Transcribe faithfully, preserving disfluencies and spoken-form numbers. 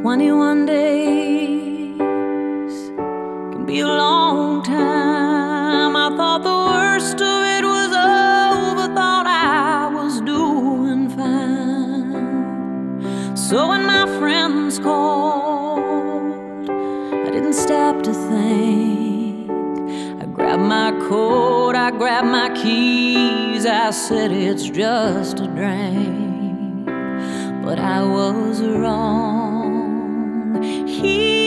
twenty-one days can be a long time. I thought the worst of it was over, thought I was doing fine. So when my friends called, I didn't stop to think. I grabbed my coat, I grabbed my keys, I said it's just a drink. But I was wrong. He